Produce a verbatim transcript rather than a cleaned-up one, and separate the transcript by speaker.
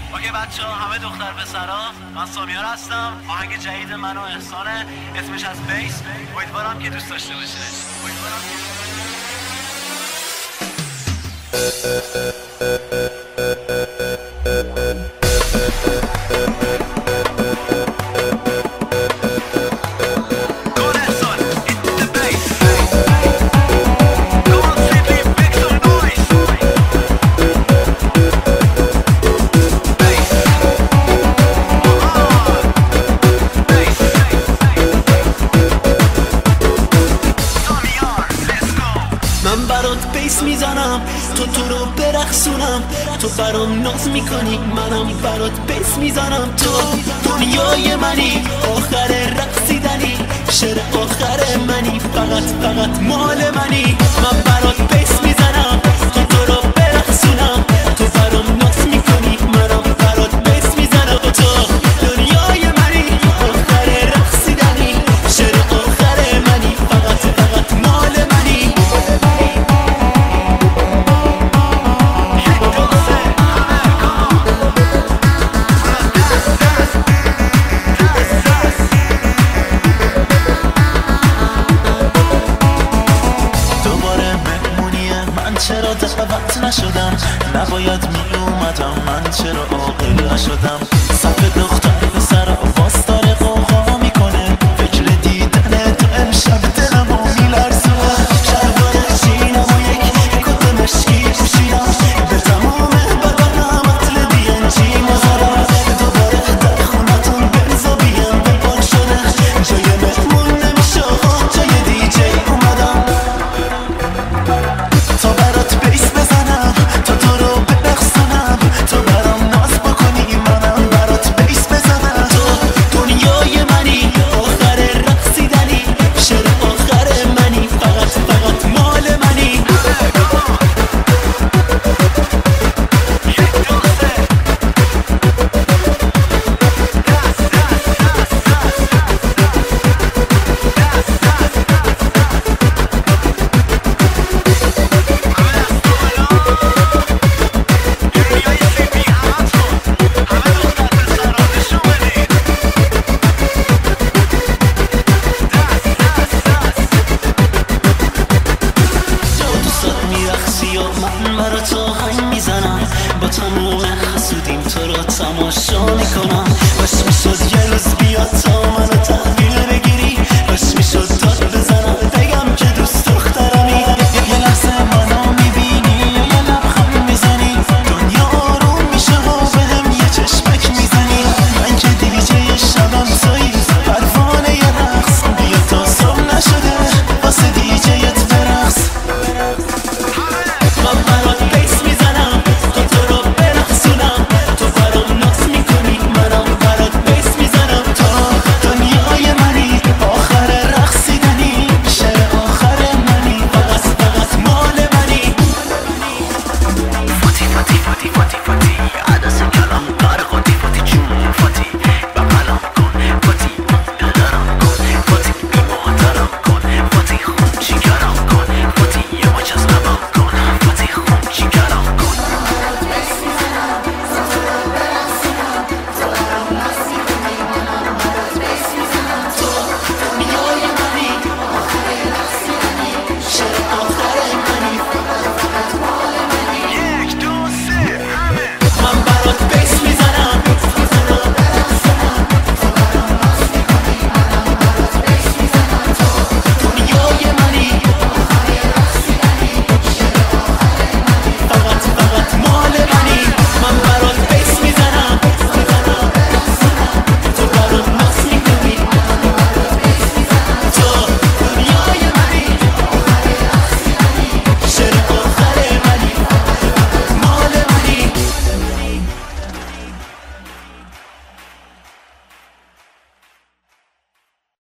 Speaker 1: اوکی بچه ها، همه دختر پسرا، من سامیار هستم. آهنگ جدید من و احسانه، اسمش از بیس. امیدوارم که دوست داشته باشه. امیدوارم
Speaker 2: من برات بیس میزنم، تو تو رو برقصونم، تو برام ناز میکنی، منم برات بیس میزنم. تو دنیای منی، آخر رقصیدنی، شعر آخر منی، فقط فقط مال منی. من برات بیس میزنم، تو تو رو برقصونم، تو برام ناز میکنی، منم برات بیس میزنم. تو دنیای منی، آخر رقصیدنی، شعر آخر منی، فقط فقط مال منی. چرا دعوت نشدم، نباید می اومدم، من چرا عاقل نشدم. صف دختر پسر واسطاره قوقا میکنه، فکر دیدن تو امشب دلمو میلرزونه. شلوار جینم و یک کت مشکی پوشیدم، به تمام بدنم اطل دی ان جی مزارم. دوباره در خونتون بنزا بیم بپان شده، جای مهمون نمیشه آقا، جای دی جی اومدم. تا برات بیس بزنم، تا تو رو برقصونم، تو برام ناز بکنی، منم برات بیس بزنم. تو دنیای منی، آخر رقصیدنی، شعر آخر منی، فقط فقط مال منی. من برا تو هم میزنم، با تموم حسودیم تو رو تماشا میکنم. باش میشد یه روز بیاد تا